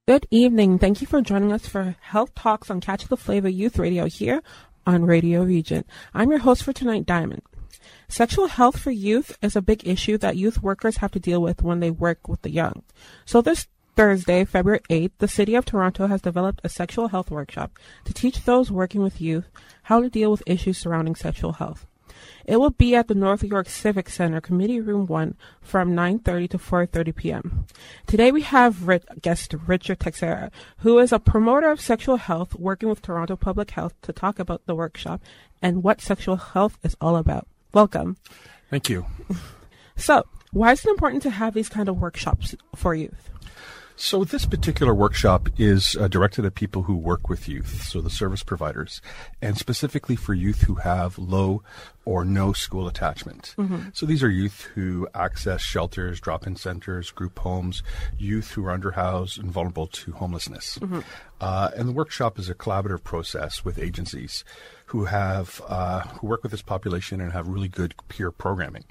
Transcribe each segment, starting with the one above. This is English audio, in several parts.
Good evening. Thank you for joining us for Health Talks on Catch the Flavor Youth Radio here on Radio Regent. I'm your host for tonight, Diamond. Sexual health for youth is a big issue that youth workers have to deal with when they work with the young. So this Thursday, February 8th, the City of Toronto has developed a sexual health workshop to teach those working with youth how to deal with issues surrounding sexual health. It will be at the North York Civic Center, Committee Room 1, from 9:30 to 4:30 p.m. Today we have guest Richard Texera, who is a promoter of sexual health working with Toronto Public Health to talk about the workshop and what sexual health is all about. Welcome. Thank you. So, why is it important to have these kind of workshops for youth? So this particular workshop is directed at people who work with youth, so the service providers, and specifically for youth who have low or no school attachment. Mm-hmm. So these are youth who access shelters, drop-in centers, group homes, youth who are underhoused and vulnerable to homelessness. Mm-hmm. And the workshop is a collaborative process with agencies who have who work with this population and have really good peer programming.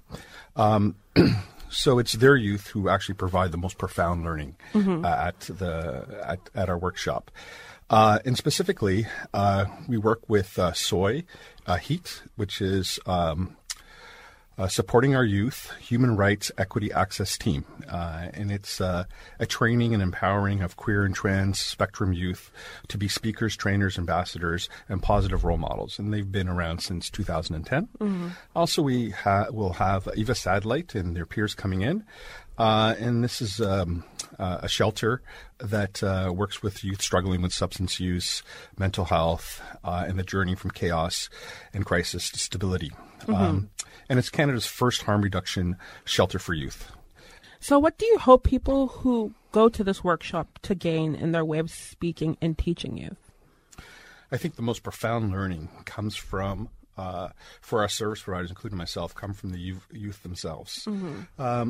So it's their youth who actually provide the most profound learning at our workshop. And specifically, we work with SOI, HEAT, which is Supporting Our Youth Human Rights Equity Access Team. And it's a training and empowering of queer and trans spectrum youth to be speakers, trainers, ambassadors, and positive role models. And they've been around since 2010. Mm-hmm. Also, we will have Eva Satellite and their peers coming in. And this is a shelter that works with youth struggling with substance use, mental health, and the journey from chaos and crisis to stability. Mm-hmm. And it's Canada's first harm reduction shelter for youth. So what do you hope people who go to this workshop to gain in their way of speaking and teaching youth? I think the most profound learning comes from, for our service providers, including myself, come from the youth themselves. Mm-hmm.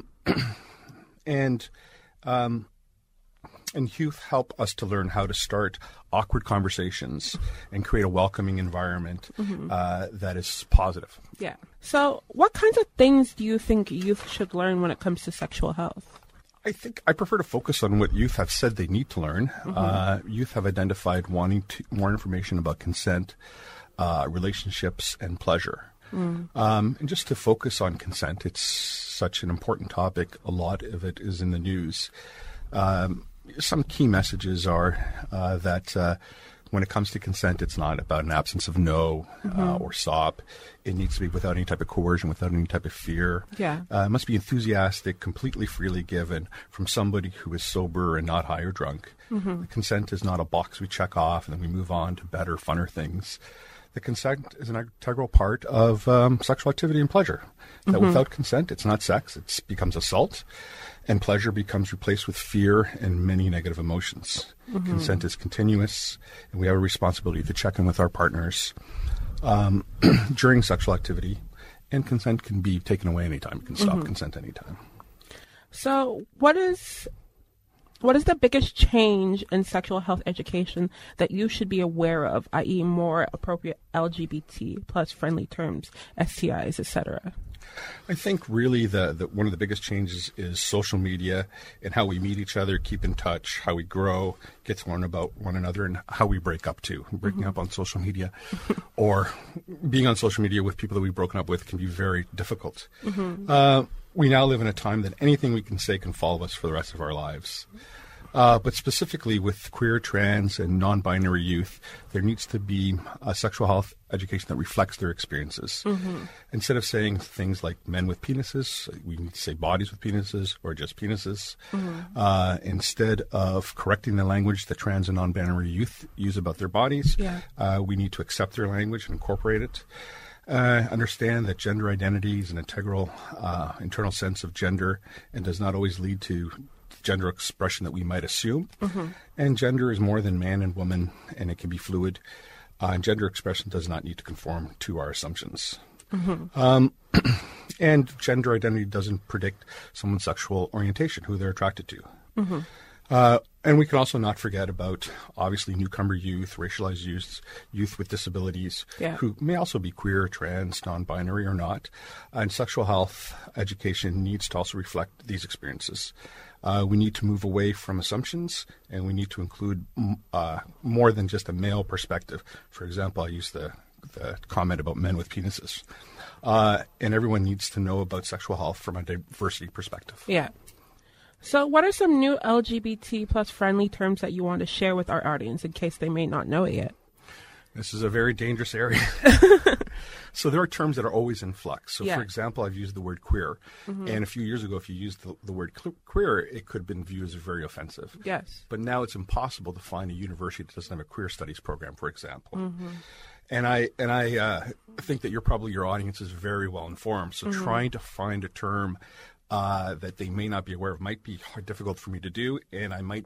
And youth help us to learn how to start awkward conversations and create a welcoming environment that is positive. Yeah. So what kinds of things do you think youth should learn when it comes to sexual health? I think I prefer to focus on what youth have said they need to learn. Mm-hmm. Youth have identified wanting more information about consent, relationships, and pleasure. Mm. And just to focus on consent, it's such an important topic. A lot of it is in the news. Some key messages are that when it comes to consent, it's not about an absence of no or SOP. It needs to be without any type of coercion, without any type of fear. Yeah. It must be enthusiastic, completely freely given from somebody who is sober and not high or drunk. Mm-hmm. Consent is not a box we check off and then we move on to better, funner things. The consent is an integral part of sexual activity and pleasure. That without consent, it's not sex. It becomes assault. And pleasure becomes replaced with fear and many negative emotions. Mm-hmm. Consent is continuous, and we have a responsibility to check in with our partners during sexual activity. And consent can be taken away anytime. You can stop consent anytime. So what is the biggest change in sexual health education that you should be aware of, i.e. more appropriate LGBT plus friendly terms, STIs, etc.? I think really the one of the biggest changes is social media and how we meet each other, keep in touch, how we grow, get to learn about one another, and how we break up too. Breaking up on social media or being on social media with people that we've broken up with can be very difficult. Mm-hmm. We now live in a time that anything we can say can follow us for the rest of our lives. But specifically with queer, trans, and non-binary youth, there needs to be a sexual health education that reflects their experiences. Mm-hmm. Instead of saying things like men with penises, we need to say bodies with penises or just penises. Mm-hmm. Instead of correcting the language that trans and non-binary youth use about their bodies, we need to accept their language and incorporate it. Understand that gender identity is an integral internal sense of gender and does not always lead to gender expression that we might assume. Mm-hmm. And gender is more than man and woman, and it can be fluid. And gender expression does not need to conform to our assumptions. Mm-hmm. And gender identity doesn't predict someone's sexual orientation, who they're attracted to. Mm-hmm. And we can also not forget about, obviously, newcomer youth, racialized youth, youth with disabilities, who may also be queer, trans, non-binary, or not. And sexual health education needs to also reflect these experiences. We need to move away from assumptions, and we need to include more than just a male perspective. For example, I use the comment about men with penises. And everyone needs to know about sexual health from a diversity perspective. Yeah. So what are some new LGBT plus friendly terms that you want to share with our audience in case they may not know it yet? This is a very dangerous area. So there are terms that are always in flux. So, for example, I've used the word queer. Mm-hmm. And a few years ago, if you used the word queer, it could have been viewed as very offensive. Yes. But now it's impossible to find a university that doesn't have a queer studies program, for example. Mm-hmm. And I think that your audience is very well informed. So trying to find a term that they may not be aware of might be difficult for me to do, and I might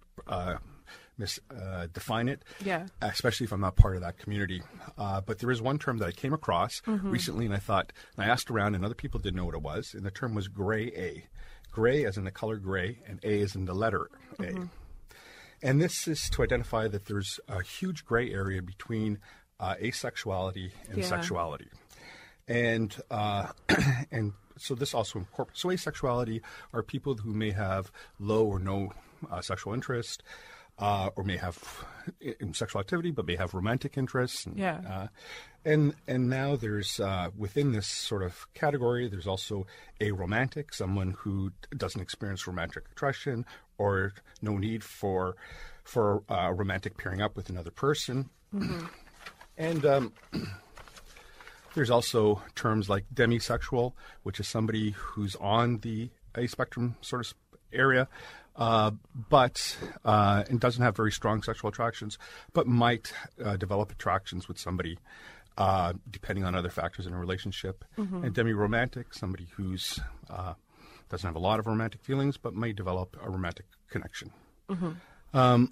define it, especially if I'm not part of that community. But there is one term that I came across recently, and I asked around, and other people didn't know what it was, and the term was gray A. Gray as in the color gray, and A as in the letter A. And this is to identify that there's a huge gray area between asexuality and sexuality. And so this also incorporates. So asexuality are people who may have low or no sexual interest, or may have sexual activity, but may have romantic interests. And now there's within this sort of category, there's also aromantic, someone who doesn't experience romantic attraction or no need for romantic pairing up with another person. Mm-hmm. And there's also terms like demisexual, which is somebody who's on the A spectrum sort of area, but and doesn't have very strong sexual attractions, but might develop attractions with somebody depending on other factors in a relationship. Mm-hmm. And demi-romantic, somebody who's doesn't have a lot of romantic feelings, but may develop a romantic connection. Mm-hmm.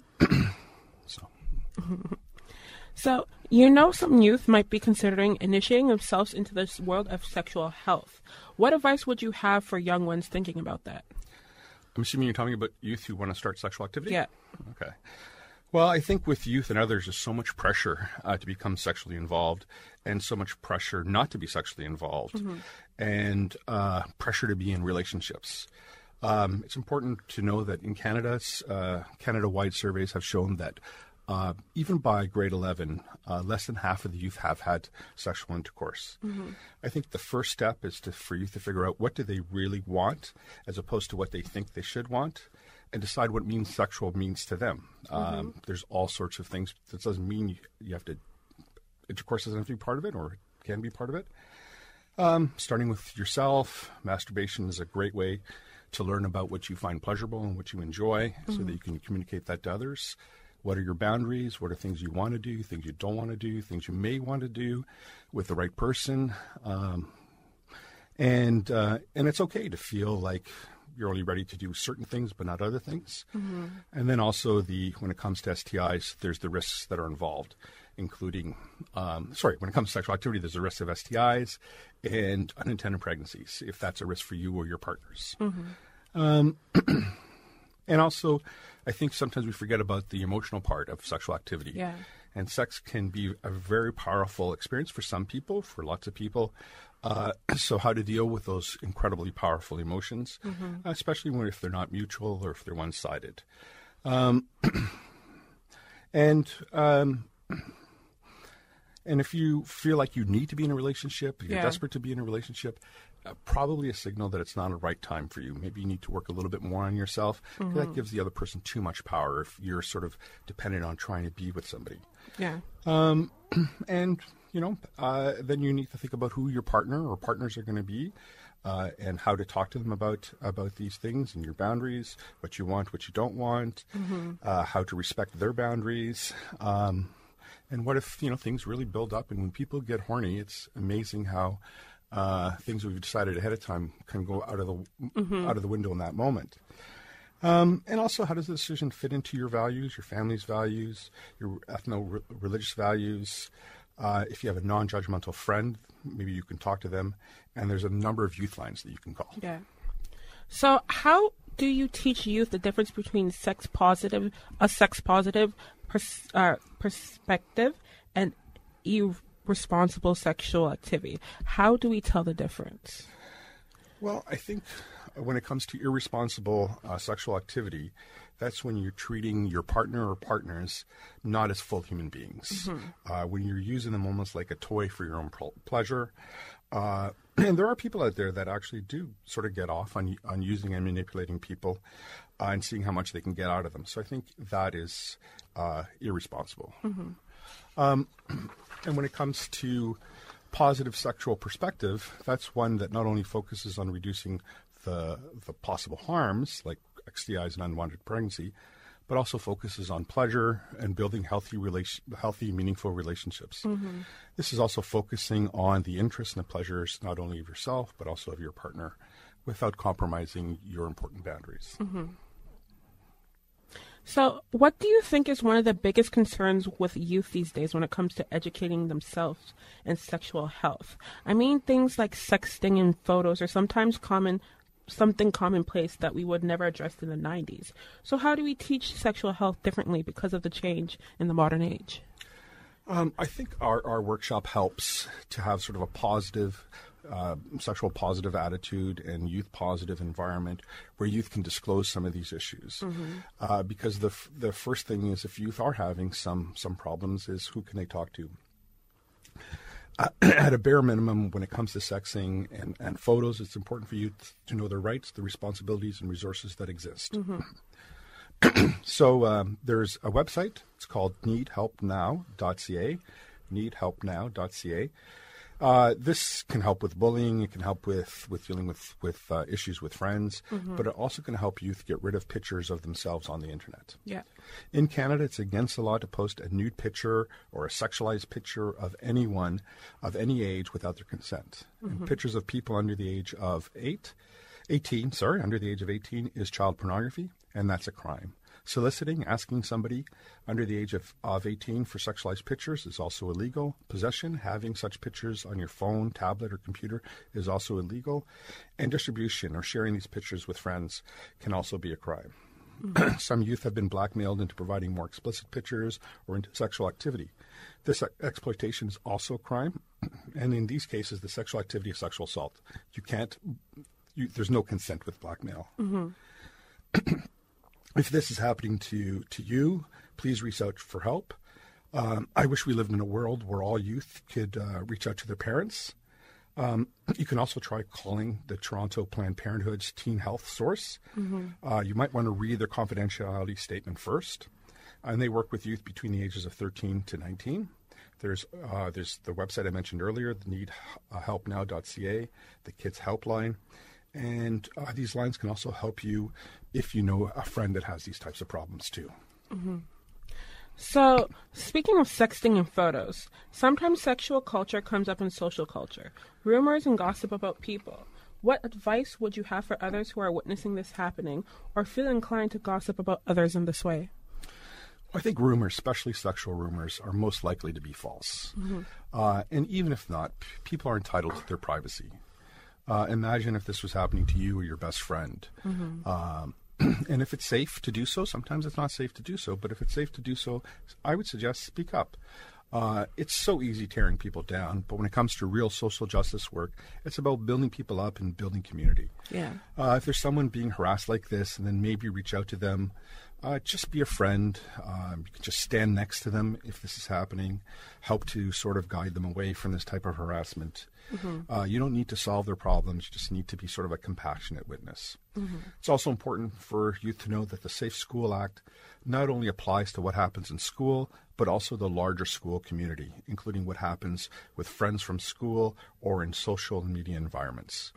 So, some youth might be considering initiating themselves into this world of sexual health. What advice would you have for young ones thinking about that? I'm assuming you're talking about youth who want to start sexual activity? Yeah. Okay. Well, I think with youth and others, there's so much pressure to become sexually involved and so much pressure not to be sexually involved and pressure to be in relationships. It's important to know that in Canada, Canada-wide surveys have shown that even by grade 11, less than half of the youth have had sexual intercourse. Mm-hmm. I think the first step is for youth to figure out what do they really want as opposed to what they think they should want, and decide what sexual means to them. There's all sorts of things. That doesn't mean you have to, intercourse doesn't have to be part of it, or it can be part of it. Starting with yourself, masturbation is a great way to learn about what you find pleasurable and what you enjoy so that you can communicate that to others. What are your boundaries? What are things you want to do, things you don't want to do, things you may want to do with the right person? And it's okay to feel like you're only ready to do certain things but not other things. Mm-hmm. And then also when it comes to STIs, there's the risks that are involved, including, when it comes to sexual activity, there's a risk of STIs and unintended pregnancies, if that's a risk for you or your partners. Mm-hmm. And also, I think sometimes we forget about the emotional part of sexual activity. Yeah. And sex can be a very powerful experience for some people, for lots of people. So how to deal with those incredibly powerful emotions, especially if they're not mutual or if they're one-sided. And if you feel like you need to be in a relationship, you're desperate to be in a relationship, probably a signal that it's not a right time for you. Maybe you need to work a little bit more on yourself. Mm-hmm. That gives the other person too much power if you're sort of dependent on trying to be with somebody. Yeah. And, then you need to think about who your partner or partners are going to be and how to talk to them about these things and your boundaries, what you want, what you don't want, how to respect their boundaries. And what if, things really build up, and when people get horny, it's amazing how things we've decided ahead of time can go out of the window in that moment. And also, how does the decision fit into your values, your family's values, your ethno-religious values? If you have a non-judgmental friend, maybe you can talk to them. And there's a number of youth lines that you can call. Yeah. So how do you teach youth the difference between a sex positive perspective and irresponsible sexual activity? How do we tell the difference? Well, I think when it comes to irresponsible sexual activity, that's when you're treating your partner or partners not as full human beings. When you're using them almost like a toy for your own pleasure. And there are people out there that actually do sort of get off on using and manipulating people and seeing how much they can get out of them. So I think that is irresponsible. And when it comes to positive sexual perspective, that's one that not only focuses on reducing the possible harms like STIs and unwanted pregnancy, but also focuses on pleasure and building healthy, meaningful relationships. This is also focusing on the interests and the pleasures not only of yourself, but also of your partner without compromising your important boundaries. So what do you think is one of the biggest concerns with youth these days when it comes to educating themselves in sexual health? I mean, things like sexting and photos are sometimes something commonplace that we would never address in the 90s. So how do we teach sexual health differently because of the change in the modern age? I think our workshop helps to have sort of a positive, sexual positive attitude and youth positive environment where youth can disclose some of these issues. Because the first thing is, if youth are having some problems, is who can they talk to? At a bare minimum, when it comes to sexing and photos, it's important for youth to know their rights, the responsibilities, and resources that exist. So there's a website. It's called needhelpnow.ca, needhelpnow.ca. This can help with bullying. It can help with dealing with issues with friends, but it also can help youth get rid of pictures of themselves on the internet. Yeah. In Canada, it's against the law to post a nude picture or a sexualized picture of anyone of any age without their consent. And pictures of people under the age of 18 is child pornography, and that's a crime. Soliciting, asking somebody under the age of 18 for sexualized pictures is also illegal. Possession, having such pictures on your phone, tablet, or computer is also illegal. And distribution or sharing these pictures with friends can also be a crime. Some youth have been blackmailed into providing more explicit pictures or into sexual activity. This exploitation is also a crime. And in these cases, the sexual activity is sexual assault. There's no consent with blackmail. If this is happening to you, please reach out for help. I wish we lived in a world where all youth could reach out to their parents. You can also try calling the Toronto Planned Parenthood's Teen Health Source. You might want to read their confidentiality statement first. And they work with youth between the ages of 13 to 19. There's the website I mentioned earlier, the needhelpnow.ca, the Kids Helpline. And these lines can also help you if you know a friend that has these types of problems too. So, speaking of sexting and photos, sometimes sexual culture comes up in social culture, rumors and gossip about people. What advice would you have for others who are witnessing this happening or feel inclined to gossip about others in this way? I think rumors, especially sexual rumors, are most likely to be false. And even if not, people are entitled to their privacy. Imagine if this was happening to you or your best friend. And if it's safe to do so, sometimes it's not safe to do so, but if it's safe to do so, I would suggest speak up. It's so easy tearing people down, but when it comes to real social justice work, it's about building people up and building community. Yeah. If there's someone being harassed like this, and then maybe reach out to them, just be a friend. You can just stand next to them if this is happening, help to sort of guide them away from this type of harassment. You don't need to solve their problems. You just need to be sort of a compassionate witness. It's also important for youth to know that the Safe School Act not only applies to what happens in school, but also the larger school community, including what happens with friends from school or in social and media environments.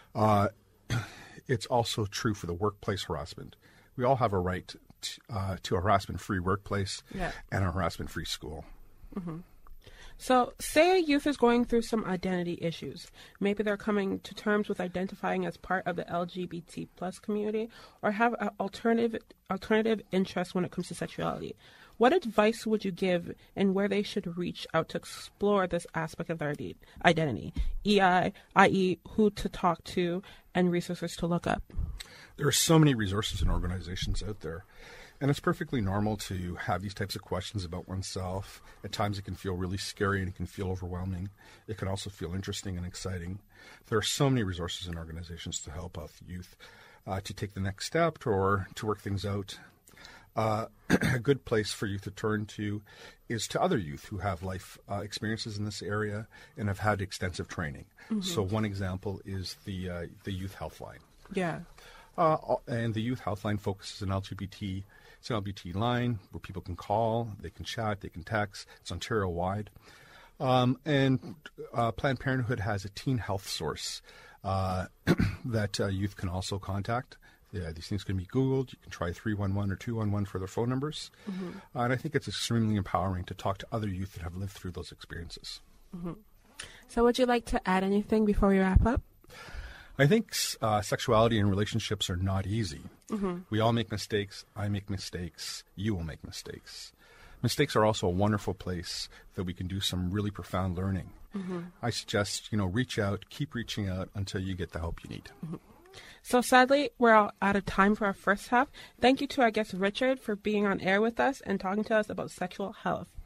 It's also true for the workplace harassment. We all have a right to a harassment-free workplace and a harassment-free school. So, say a youth is going through some identity issues. Maybe they're coming to terms with identifying as part of the LGBT plus community or have an alternative interests when it comes to sexuality. What advice would you give in where they should reach out to explore this aspect of their identity, i.e. who to talk to and resources to look up? There are so many resources and organizations out there. And it's perfectly normal to have these types of questions about oneself. At times it can feel really scary and it can feel overwhelming. It can also feel interesting and exciting. There are so many resources and organizations to help out youth to take the next step or to work things out. A good place for youth to turn to is to other youth who have life experiences in this area and have had extensive training. Mm-hmm. So one example is the Youth Healthline. Yeah. And the Youth Healthline focuses on LGBT. It's an LGBT line where people can call, they can chat, they can text. It's Ontario-wide. And Planned Parenthood has a teen health source that youth can also contact. Yeah, these things can be Googled. You can try 311 or 211 for their phone numbers. Mm-hmm. And I think it's extremely empowering to talk to other youth that have lived through those experiences. Mm-hmm. So would you like to add anything before we wrap up? I think sexuality and relationships are not easy. Mm-hmm. We all make mistakes. I make mistakes. You will make mistakes. Mistakes are also a wonderful place that we can do some really profound learning. Mm-hmm. I suggest, reach out, keep reaching out until you get the help you need. Mm-hmm. So sadly, we're all out of time for our first half. Thank you to our guest Richard for being on air with us and talking to us about sexual health.